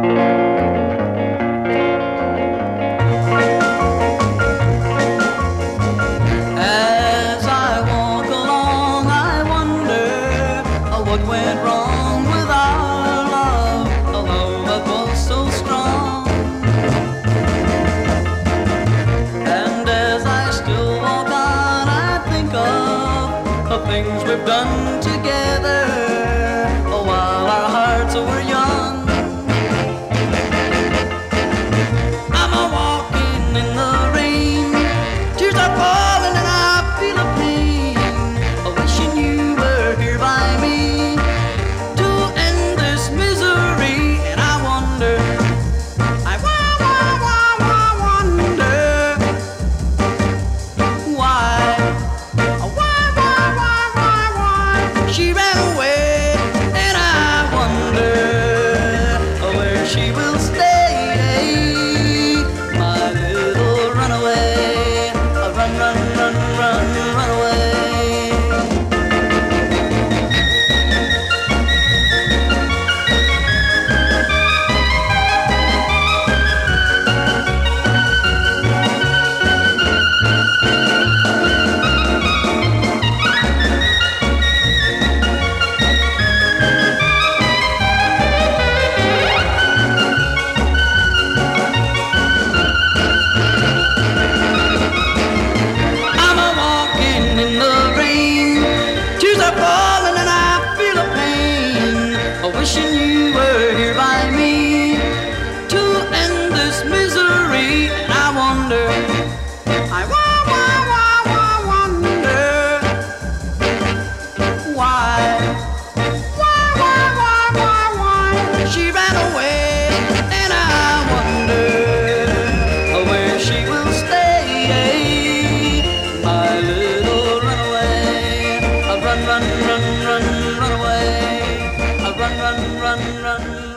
As I walk along, I wonder what went wrong with our love, a love that was so strong. And as I still walk on, I think of the things we've done together while our hearts were young. I'm a walking in the rain, tears are falling and I feel a pain, wishing you were here by me to end this misery. And I wonder, I wonder why she ran away. And I wonder where she will stay, my little runaway. Run, run, run, run, run away. I'm a walking in the rain, tears are falling and I feel a pain, wishing you were here by me to end this misery. And I wonder, I wonder why she ran away. And I wonder where she will stay, my little runaway. Run, run, run, run, run away. Run, run, run, run.